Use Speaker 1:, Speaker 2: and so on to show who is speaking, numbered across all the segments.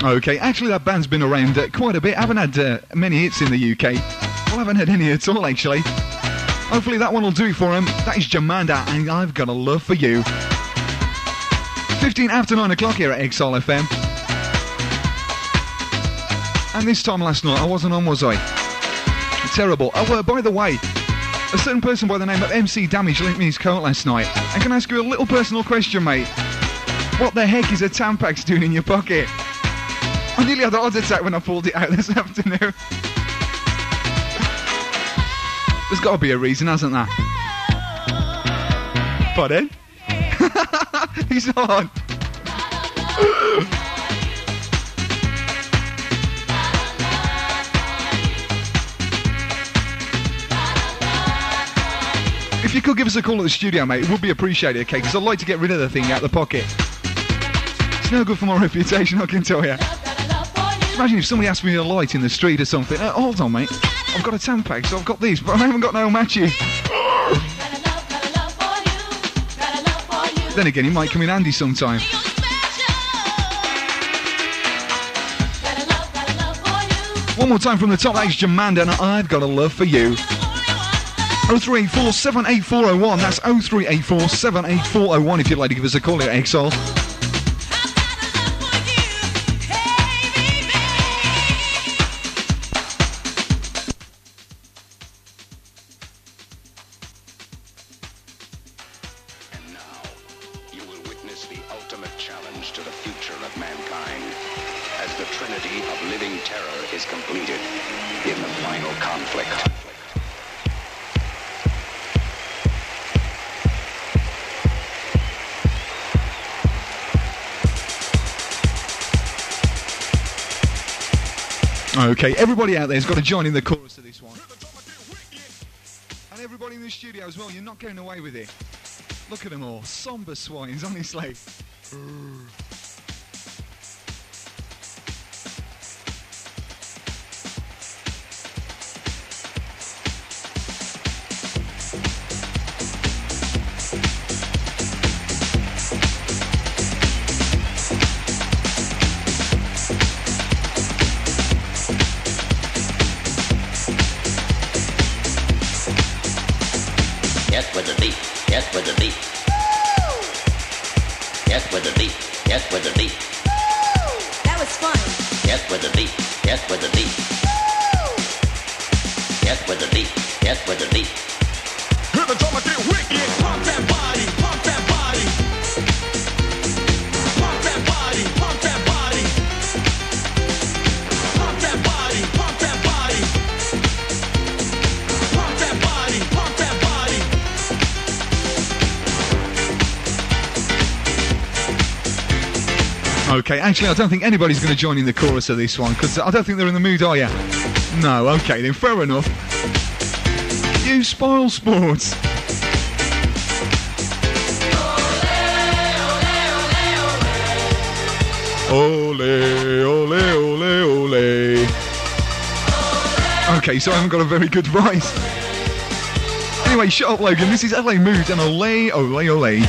Speaker 1: Okay, actually that band's been around quite a bit. Haven't had many hits in the UK. Well, I haven't had any at all, actually. Hopefully that one will do it for him. That is Jamanda, and I've got a love for you. 15 after 9 o'clock here at XL FM. And this time last night, I wasn't on, was I? Terrible. Oh, by the way, a certain person by the name of MC Damage linked me his coat last night. I can ask you a little personal question, mate. What the heck is a Tampax doing in your pocket? I nearly had a heart attack when I pulled it out this afternoon. There's got to be a reason, hasn't there? Pardon? He's on. If you could give us a call at the studio, mate, it would be appreciated, okay? Because I'd like to get rid of the thing out of the pocket. It's no good for my reputation, I can tell you. Imagine if somebody asked me a light in the street or something. Hold on, mate. I've got a Tampax, so I've got these, but I haven't got no matches. Then again, it might come in handy sometime. One more time from the top, that's Jamanda, and I've got a love for you. 0384 78401, that's 0384 78401 if you'd like to give us a call here at XL. Okay, everybody out there's got to join in the chorus of this one. And everybody in the studio as well, you're not going away with it. Look at them all, somber swines, honestly. Okay, actually, I don't think anybody's going to join in the chorus of this one, because I don't think they're in the mood, are you? No, okay, then fair enough. You spoil sports. Ole, ole, ole, ole. Okay, so I haven't got a very good voice. Anyway, shut up, Logan. This is LA Mood and ole, ole, ole.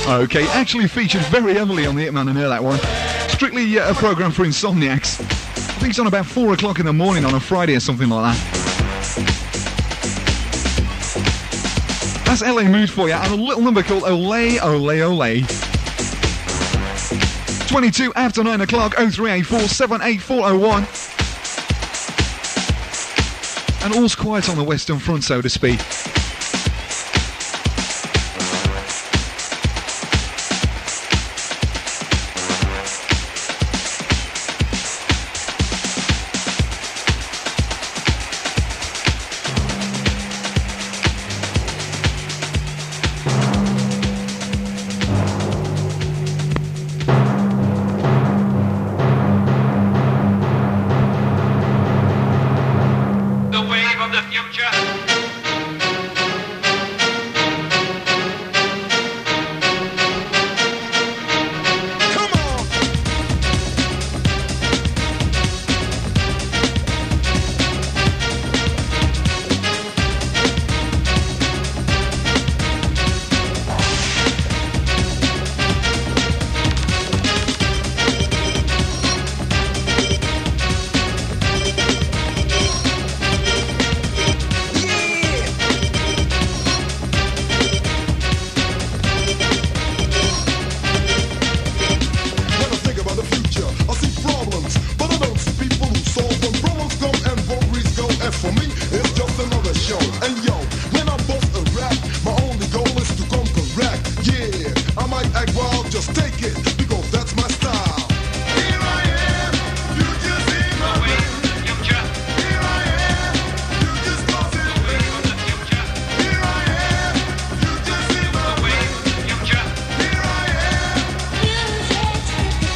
Speaker 1: Okay, actually featured very heavily on the Hitman and Her, that one. Strictly a programme for insomniacs. I think it's on about 4 o'clock in the morning on a Friday or something like that. That's LA Mood for you, and a little number called Olé, Olé, Olé. 22 after 9 o'clock, 0384 78401. And all's quiet on the Western Front, so to speak.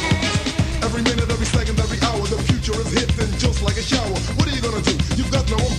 Speaker 2: Every minute, every second, every hour, the future is hitting just like a shower. What are you gonna do? You've got no